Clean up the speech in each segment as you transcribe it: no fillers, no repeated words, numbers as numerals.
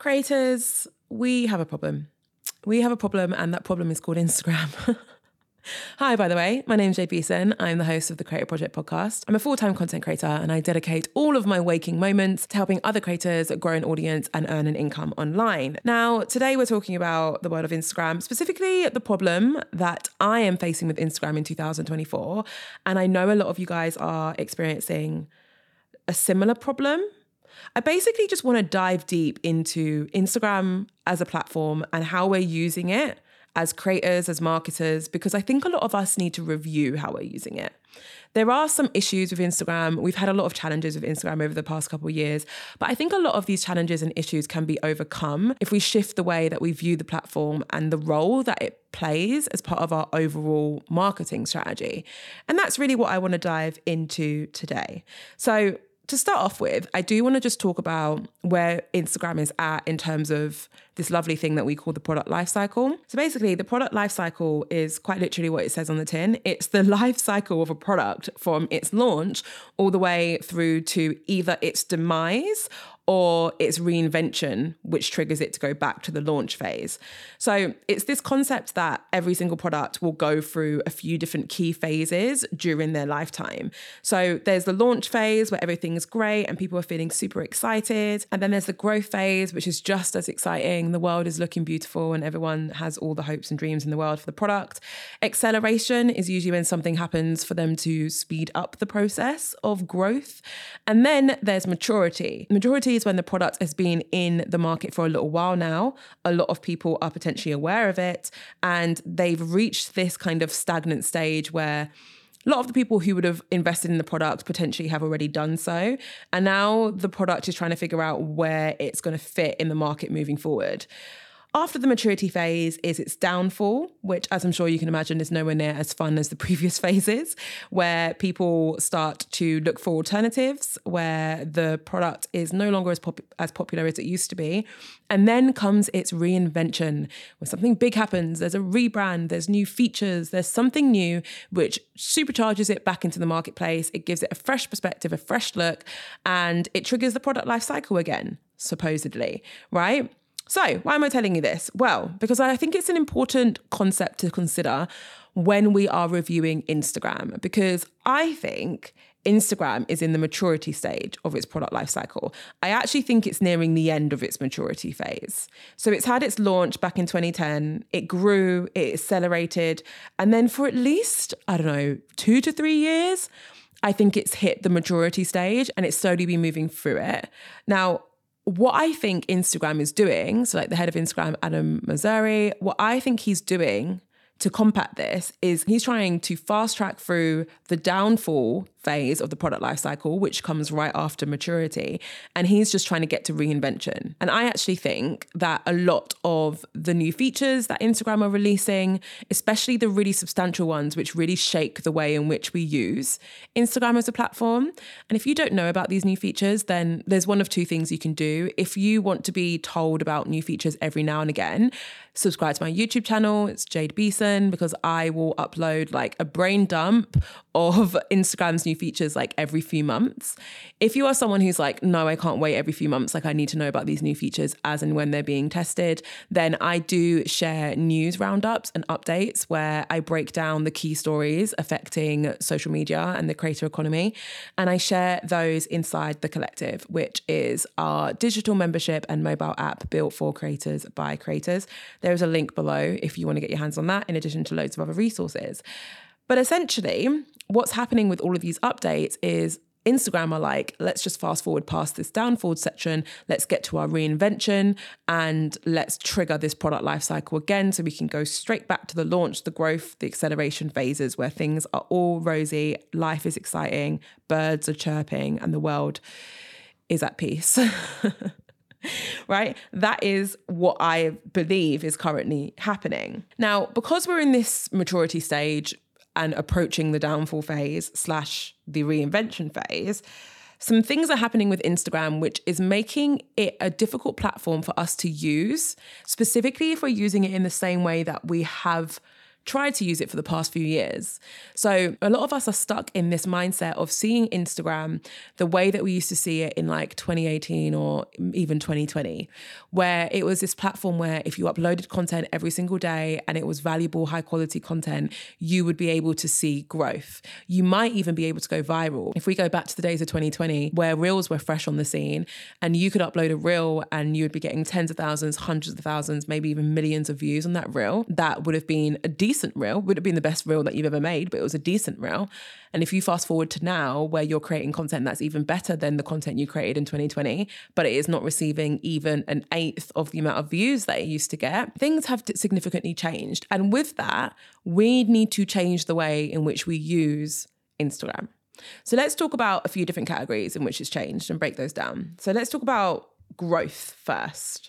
Creators, we have a problem. We have a problem, and that problem is called Instagram. Hi, by the way, my name's Jade Beeson. I'm the host of the Creator Project podcast. I'm a full-time content creator, and I dedicate all of my waking moments to helping other creators grow an audience and earn an income online. Now, today we're talking about the world of Instagram, specifically the problem that I am facing with Instagram in 2024. And I know a lot of you guys are experiencing a similar problem. I basically just want to dive deep into Instagram as a platform and how we're using it as creators, as marketers, because I think a lot of us need to review how we're using it. There are some issues with Instagram. We've had a lot of challenges with Instagram over the past couple of years, but I think a lot of these challenges and issues can be overcome if we shift the way that we view the platform and the role that it plays as part of our overall marketing strategy. And that's really what I want to dive into today. So to start off with, I do want to just talk about where Instagram is at in terms of this lovely thing that we call the product lifecycle. So basically, the product lifecycle is quite literally what it says on the tin. It's the life cycle of a product from its launch all the way through to either its demise or its reinvention, which triggers it to go back to the launch phase. So it's this concept that every single product will go through a few different key phases during their lifetime. So there's the launch phase where everything is great and people are feeling super excited. And then there's the growth phase, which is just as exciting. The world is looking beautiful and everyone has all the hopes and dreams in the world for the product. Acceleration is usually when something happens for them to speed up the process of growth. And then there's maturity. Maturity is when the product has been in the market for a little while now. A lot of people are potentially aware of it and they've reached this kind of stagnant stage where a lot of the people who would have invested in the product potentially have already done so. And now the product is trying to figure out where it's going to fit in the market moving forward. After the maturity phase is its downfall, which, as I'm sure you can imagine, is nowhere near as fun as the previous phases, where people start to look for alternatives, where the product is no longer as popular as it used to be. And then comes its reinvention, where something big happens. There's a rebrand, there's new features, there's something new, which supercharges it back into the marketplace. It gives it a fresh perspective, a fresh look, and it triggers the product life cycle again, supposedly, right? So why am I telling you this? Well, because I think it's an important concept to consider when we are reviewing Instagram, because I think Instagram is in the maturity stage of its product lifecycle. I actually think it's nearing the end of its maturity phase. So it's had its launch back in 2010. It grew, it accelerated. And then for at least, 2 to 3 years, I think it's hit the maturity stage and it's slowly been moving through it. Now, what I think Instagram is doing, so like the head of Instagram, Adam Mosseri, what I think he's doing to combat this is he's trying to fast track through the downfall phase of the product lifecycle, which comes right after maturity. And he's just trying to get to reinvention. And I actually think that a lot of the new features that Instagram are releasing, especially the really substantial ones, which really shake the way in which we use Instagram as a platform. And if you don't know about these new features, then there's one of two things you can do. If you want to be told about new features every now and again, subscribe to my YouTube channel. It's Jade Beeson, because I will upload like a brain dump of Instagram's new features like every few months. If you are someone who's like, no, I can't wait every few months, like I need to know about these new features as and when they're being tested, then I do share news roundups and updates where I break down the key stories affecting social media and the creator economy. And I share those inside The Collective, which is our digital membership and mobile app built for creators by creators. There is a link below if you want to get your hands on that, in addition to loads of other resources. But essentially, what's happening with all of these updates is Instagram are like, let's just fast forward past this downfall section. Let's get to our reinvention and let's trigger this product lifecycle again so we can go straight back to the launch, the growth, the acceleration phases where things are all rosy, life is exciting, birds are chirping, and the world is at peace. Right? That is what I believe is currently happening. Now, because we're in this maturity stage and approaching the downfall phase / the reinvention phase, some things are happening with Instagram, which is making it a difficult platform for us to use, specifically if we're using it in the same way that we have tried to use it for the past few years. So a lot of us are stuck in this mindset of seeing Instagram the way that we used to see it in like 2018 or even 2020, where it was this platform where if you uploaded content every single day and it was valuable, high quality content, you would be able to see growth. You might even be able to go viral. If we go back to the days of 2020, where reels were fresh on the scene and you could upload a reel and you would be getting tens of thousands, hundreds of thousands, maybe even millions of views on that reel, that would have been a decent reel, would have been the best reel that you've ever made, but it was a decent reel. And if you fast forward to now, where you're creating content that's even better than the content you created in 2020, but it is not receiving even an eighth of the amount of views that it used to get, things have significantly changed. And with that, we need to change the way in which we use Instagram. So let's talk about a few different categories in which it's changed and break those down. So let's talk about growth first.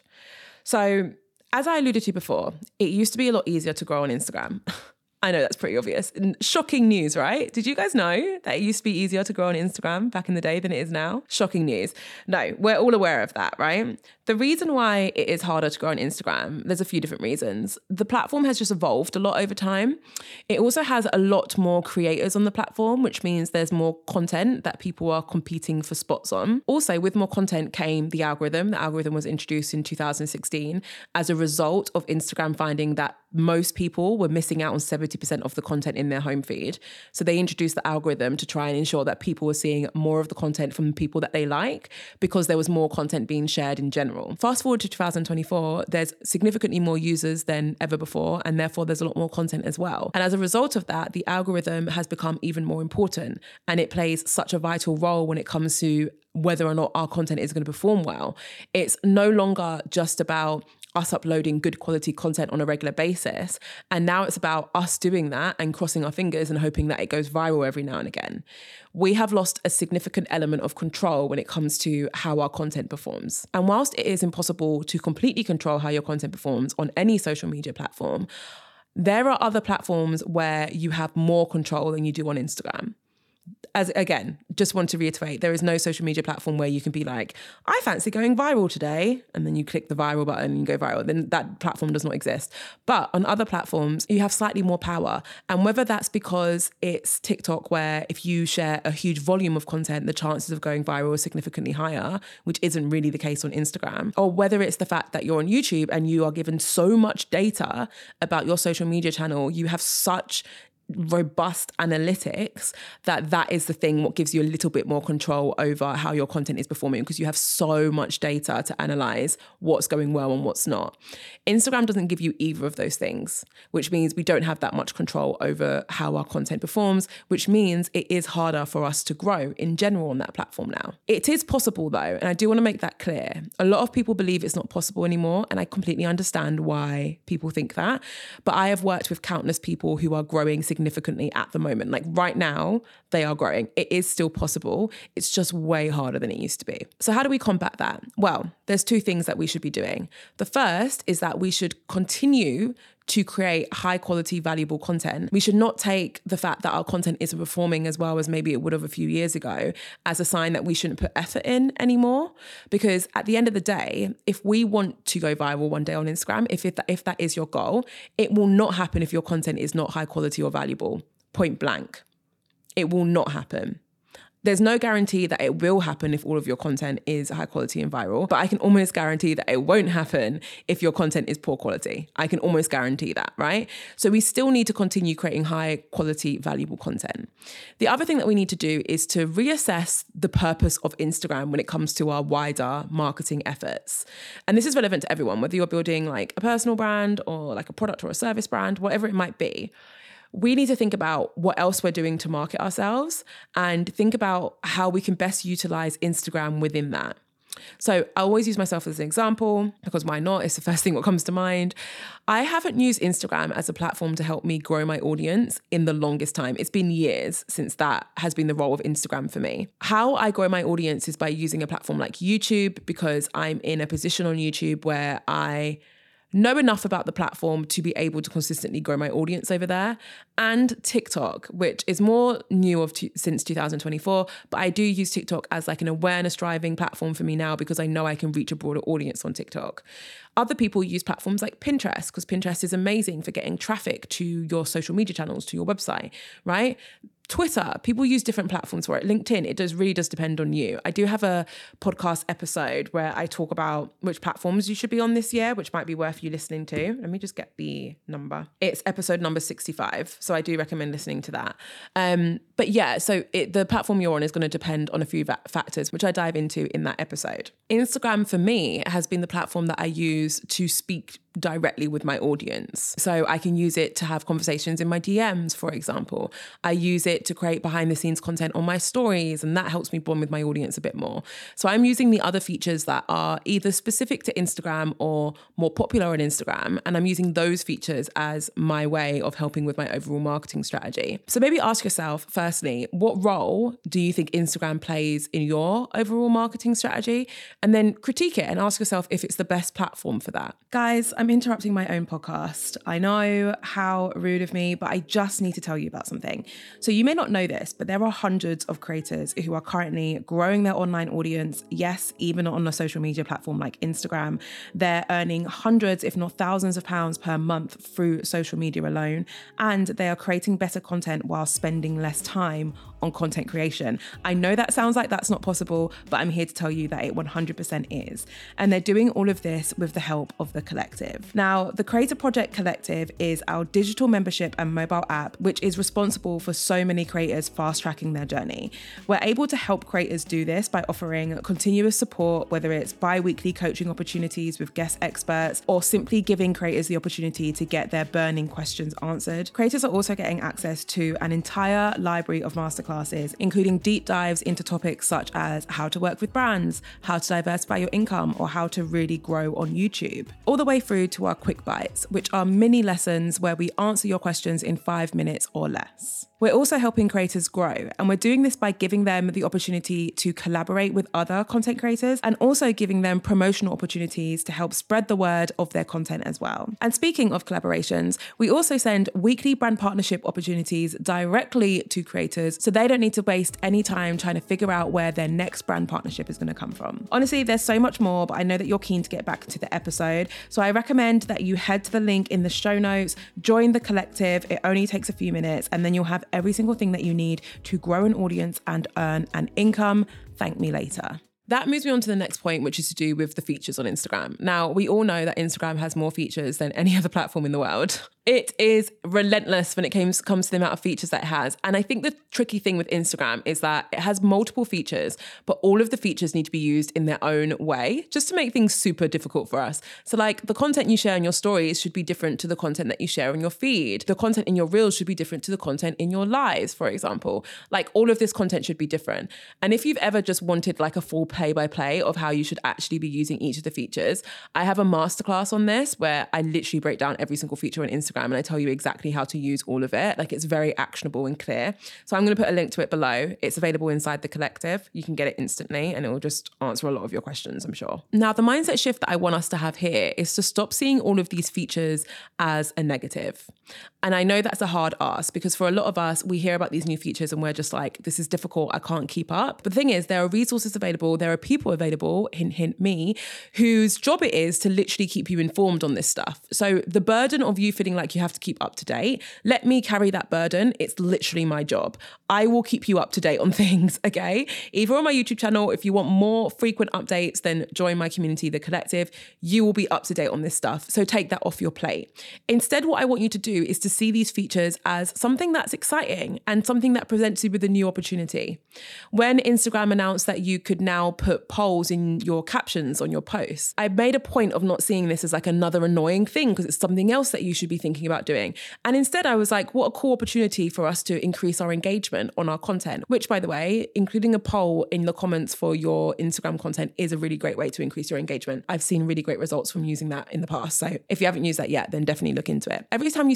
So as I alluded to before, it used to be a lot easier to grow on Instagram. I know that's pretty obvious. And shocking news, right? Did you guys know that it used to be easier to grow on Instagram back in the day than it is now? Shocking news. No, we're all aware of that, right? The reason why it is harder to grow on Instagram, there's a few different reasons. The platform has just evolved a lot over time. It also has a lot more creators on the platform, which means there's more content that people are competing for spots on. Also, with more content came the algorithm. The algorithm was introduced in 2016 as a result of Instagram finding that most people were missing out on 70% of the content in their home feed. So they introduced the algorithm to try and ensure that people were seeing more of the content from people that they like, because there was more content being shared in general. Fast forward to 2024, there's significantly more users than ever before, and therefore there's a lot more content as well. And as a result of that, the algorithm has become even more important, and it plays such a vital role when it comes to whether or not our content is going to perform well. It's no longer just about us uploading good quality content on a regular basis. And now it's about us doing that and crossing our fingers and hoping that it goes viral every now and again. We have lost a significant element of control when it comes to how our content performs. And whilst it is impossible to completely control how your content performs on any social media platform, there are other platforms where you have more control than you do on Instagram. As again, just want to reiterate, there is no social media platform where you can be like, I fancy going viral today, and then you click the viral button and you go viral. Then that platform does not exist. But on other platforms, you have slightly more power. And whether that's because it's TikTok, where if you share a huge volume of content, the chances of going viral are significantly higher, which isn't really the case on Instagram, or whether it's the fact that you're on YouTube and you are given so much data about your social media channel, you have such robust analytics that is the thing what gives you a little bit more control over how your content is performing, because you have so much data to analyze what's going well and what's not. Instagram doesn't give you either of those things, which means we don't have that much control over how our content performs, which means it is harder for us to grow in general on that platform now. It is possible though, and I do want to make that clear. A lot of people believe it's not possible anymore, and I completely understand why people think that, but I have worked with countless people who are growing significantly at the moment. Like right now, they are growing. It is still possible. It's just way harder than it used to be. So how do we combat that? Well, there's two things that we should be doing. The first is that we should continue to create high quality, valuable content. We should not take the fact that our content isn't performing as well as maybe it would have a few years ago as a sign that we shouldn't put effort in anymore. Because at the end of the day, if we want to go viral one day on Instagram, if that is your goal, it will not happen if your content is not high quality or valuable. Point blank. It will not happen. There's no guarantee that it will happen if all of your content is high quality and viral, but I can almost guarantee that it won't happen if your content is poor quality. I can almost guarantee that, right? So we still need to continue creating high quality, valuable content. The other thing that we need to do is to reassess the purpose of Instagram when it comes to our wider marketing efforts. And this is relevant to everyone, whether you're building like a personal brand or like a product or a service brand, whatever it might be. We need to think about what else we're doing to market ourselves and think about how we can best utilize Instagram within that. So I always use myself as an example, because why not? It's the first thing that comes to mind. I haven't used Instagram as a platform to help me grow my audience in the longest time. It's been years since that has been the role of Instagram for me. How I grow my audience is by using a platform like YouTube, because I'm in a position on YouTube where I know enough about the platform to be able to consistently grow my audience over there, and TikTok, which is more new since 2024, but I do use TikTok as like an awareness driving platform for me now because I know I can reach a broader audience on TikTok. Other people use platforms like Pinterest because Pinterest is amazing for getting traffic to your social media channels, to your website, right? Twitter, people use different platforms for it. LinkedIn, it really does depend on you. I do have a podcast episode where I talk about which platforms you should be on this year, which might be worth you listening to. Let me just get the number. It's episode number 65. So I do recommend listening to that. But yeah, so the platform you're on is going to depend on a few factors, which I dive into in that episode. Instagram for me has been the platform that I use to speak directly with my audience. So I can use it to have conversations in my DMs, for example. I use it to create behind the scenes content on my stories, and that helps me bond with my audience a bit more. So I'm using the other features that are either specific to Instagram or more popular on Instagram, and I'm using those features as my way of helping with my overall marketing strategy. So maybe ask yourself, firstly, what role do you think Instagram plays in your overall marketing strategy? And then critique it and ask yourself if it's the best platform for that. Guys, I'm interrupting my own podcast. I know, how rude of me, but I just need to tell you about something. So you may not know this, but there are hundreds of creators who are currently growing their online audience. Yes, even on a social media platform like Instagram. They're earning hundreds, if not thousands of pounds per month through social media alone. And they are creating better content while spending less time on content creation. I know that sounds like that's not possible, but I'm here to tell you that it 100% is. And they're doing all of this with the help of The Collective. Now, the Creator Project Collective is our digital membership and mobile app, which is responsible for so many creators fast-tracking their journey. We're able to help creators do this by offering continuous support, whether it's bi-weekly coaching opportunities with guest experts, or simply giving creators the opportunity to get their burning questions answered. Creators are also getting access to an entire library of masterclasses, including deep dives into topics such as how to work with brands, how to diversify your income, or how to really grow on YouTube. All the way through to our quick bites, which are mini lessons where we answer your questions in 5 minutes or less. We're also helping creators grow, and we're doing this by giving them the opportunity to collaborate with other content creators and also giving them promotional opportunities to help spread the word of their content as well. And speaking of collaborations, we also send weekly brand partnership opportunities directly to creators so they don't need to waste any time trying to figure out where their next brand partnership is going to come from. Honestly, there's so much more, but I know that you're keen to get back to the episode. So I recommend that you head to the link in the show notes, join The Collective. It only takes a few minutes, and then you'll have every single thing that you need to grow an audience and earn an income. Thank me later. That moves me on to the next point, which is to do with the features on Instagram. Now, we all know that Instagram has more features than any other platform in the world. It is relentless when it comes to the amount of features that it has. And I think the tricky thing with Instagram is that it has multiple features, but all of the features need to be used in their own way, just to make things super difficult for us. So like the content you share in your stories should be different to the content that you share on your feed. The content in your reels should be different to the content in your lives, for example. Like all of this content should be different. And if you've ever just wanted like a full play-by-play of how you should actually be using each of the features, I have a masterclass on this where I literally break down every single feature on Instagram and I tell you exactly how to use all of it. Like it's very actionable and clear. So I'm going to put a link to it below. It's available inside The Collective. You can get it instantly and it will just answer a lot of your questions, I'm sure. Now, the mindset shift that I want us to have here is to stop seeing all of these features as a negative. And I know that's a hard ask because for a lot of us, we hear about these new features and we're just like, this is difficult, I can't keep up. But the thing is, there are resources available, there are people available, hint, hint, me, whose job it is to literally keep you informed on this stuff. So the burden of you feeling like you have to keep up to date, let me carry that burden. It's literally my job. I will keep you up to date on things, okay? Either on my YouTube channel, if you want more frequent updates, then join my community, The Collective. You will be up to date on this stuff. So take that off your plate. Instead, what I want you to do is to see these features as something that's exciting and something that presents you with a new opportunity. When Instagram announced that you could now put polls in your captions on your posts, I made a point of not seeing this as like another annoying thing because it's something else that you should be thinking about doing. And instead I was like, what a cool opportunity for us to increase our engagement on our content, which by the way, including a poll in the comments for your Instagram content is a really great way to increase your engagement. I've seen really great results from using that in the past. So if you haven't used that yet, then definitely look into it. Every time you see a new feature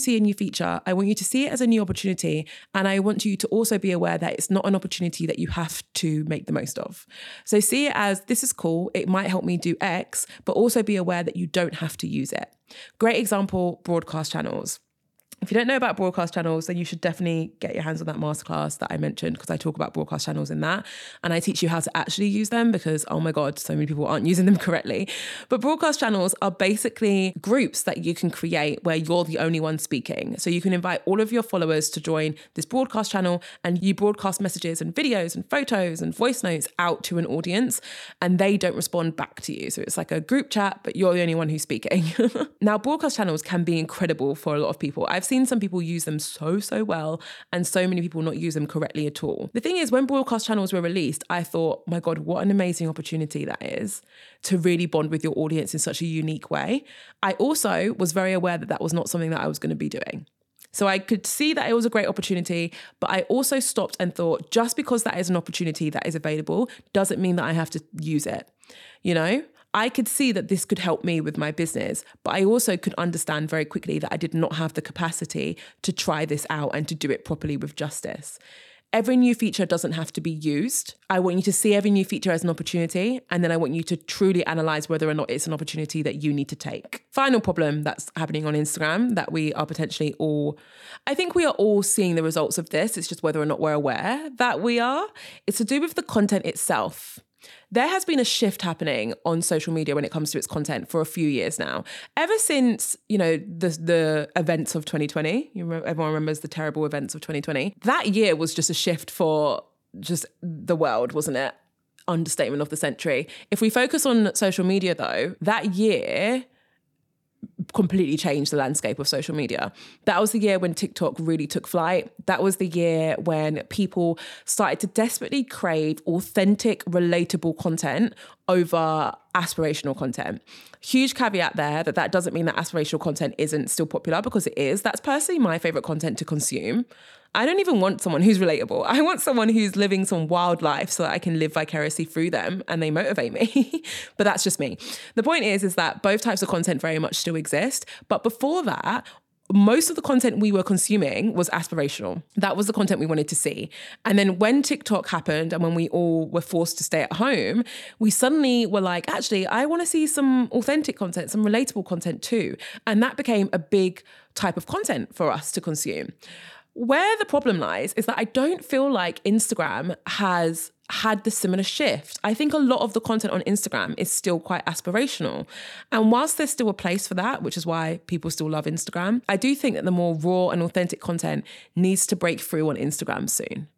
feature, I want you to see it as a new opportunity. And I want you to also be aware that it's not an opportunity that you have to make the most of. So see it as, this is cool. It might help me do X, but also be aware that you don't have to use it. Great example, broadcast channels. If you don't know about broadcast channels, then you should definitely get your hands on that masterclass that I mentioned, because I talk about broadcast channels in that. And I teach you how to actually use them because, oh my God, so many people aren't using them correctly. But broadcast channels are basically groups that you can create where you're the only one speaking. So you can invite all of your followers to join this broadcast channel, and you broadcast messages and videos and photos and voice notes out to an audience, and they don't respond back to you. So it's like a group chat, but you're the only one who's speaking. Now, broadcast channels can be incredible for a lot of people. I've seen some people use them so well, and so many people not use them correctly at all. The thing is, when broadcast channels were released, I thought, my God, what an amazing opportunity that is to really bond with your audience in such a unique way. I also was very aware that that was not something that I was going to be doing. So I could see that it was a great opportunity, but I also stopped and thought, just because that is an opportunity that is available doesn't mean that I have to use it. You know, I could see that this could help me with my business, but I also could understand very quickly that I did not have the capacity to try this out and to do it properly with justice. Every new feature doesn't have to be used. I want you to see every new feature as an opportunity, and then I want you to truly analyze whether or not it's an opportunity that you need to take. Final problem that's happening on Instagram that we are potentially all, I think we are all seeing the results of this. It's just whether or not we're aware that we are. It's to do with the content itself. There has been a shift happening on social media when it comes to its content for a few years now. Ever since, you know, the events of 2020, everyone remembers the terrible events of 2020. That year was just a shift for just the world, wasn't it? Understatement of the century. If we focus on social media though, that year completely changed the landscape of social media. That was the year when TikTok really took flight. That was the year when people started to desperately crave authentic, relatable content over aspirational content. Huge caveat there that doesn't mean that aspirational content isn't still popular, because it is. That's personally my favorite content to consume. I don't even want someone who's relatable. I want someone who's living some wild life so that I can live vicariously through them and they motivate me. But that's just me. The point is that both types of content very much still exist. But before that, most of the content we were consuming was aspirational. That was the content we wanted to see. And then when TikTok happened and when we all were forced to stay at home, we suddenly were like, actually, I want to see some authentic content, some relatable content too. And that became a big type of content for us to consume. Where the problem lies is that I don't feel like Instagram has had the similar shift. I think a lot of the content on Instagram is still quite aspirational. And whilst there's still a place for that, which is why people still love Instagram, I do think that the more raw and authentic content needs to break through on Instagram soon.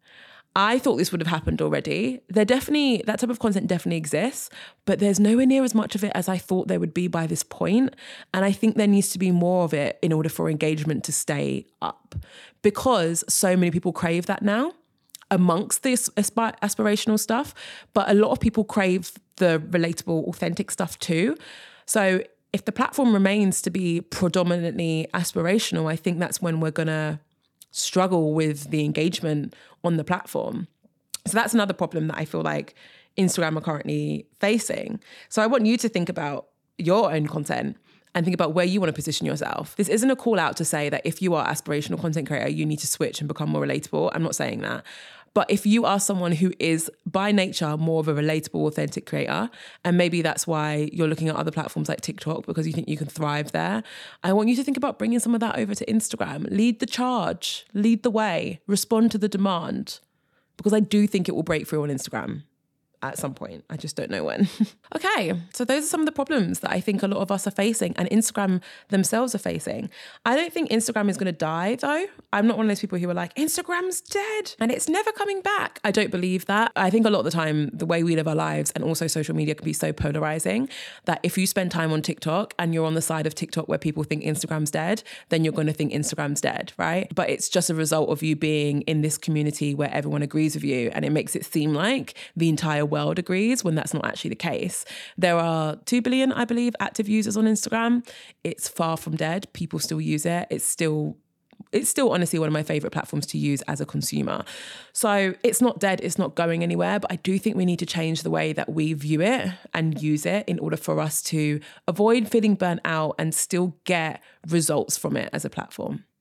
I thought this would have happened already. That type of content definitely exists, but there's nowhere near as much of it as I thought there would be by this point. And I think there needs to be more of it in order for engagement to stay up, because so many people crave that now amongst this aspirational stuff, but a lot of people crave the relatable, authentic stuff too. So if the platform remains to be predominantly aspirational, I think that's when we're going to struggle with the engagement on the platform. So that's another problem that I feel like Instagram are currently facing. So I want you to think about your own content and think about where you want to position yourself. This isn't a call out to say that if you are an aspirational content creator, you need to switch and become more relatable. I'm not saying that. But if you are someone who is by nature more of a relatable, authentic creator, and maybe that's why you're looking at other platforms like TikTok because you think you can thrive there, I want you to think about bringing some of that over to Instagram. Lead the charge, lead the way, respond to the demand, because I do think it will break through on Instagram at some point. I just don't know when. Okay, so those are some of the problems that I think a lot of us are facing and Instagram themselves are facing. I don't think Instagram is going to die though. I'm not one of those people who are like, Instagram's dead and it's never coming back. I don't believe that. I think a lot of the time, the way we live our lives and also social media can be so polarizing that if you spend time on TikTok and you're on the side of TikTok where people think Instagram's dead, then you're going to think Instagram's dead, right? But it's just a result of you being in this community where everyone agrees with you, and it makes it seem like the entire world agrees when that's not actually the case. There are 2 billion, I believe, active users on Instagram. It's far from dead. People still use it. It's still honestly one of my favorite platforms to use as a consumer. So it's not dead. It's not going anywhere. But I do think we need to change the way that we view it and use it in order for us to avoid feeling burnt out and still get results from it as a platform.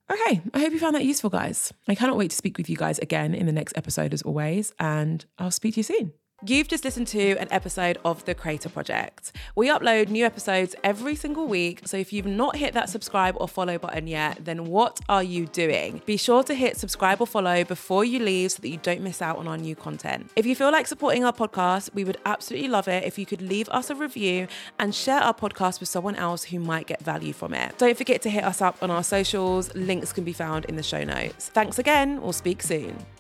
Okay, I hope you found that useful, guys. I cannot wait to speak with you guys again in the next episode as always, and I'll speak to you soon. You've just listened to an episode of The Creator Project. We upload new episodes every single week, so if you've not hit that subscribe or follow button yet, then what are you doing? Be sure to hit subscribe or follow before you leave so that you don't miss out on our new content. If you feel like supporting our podcast, we would absolutely love it if you could leave us a review and share our podcast with someone else who might get value from it. Don't forget to hit us up on our socials. Links can be found in the show notes. Thanks again. We'll speak soon.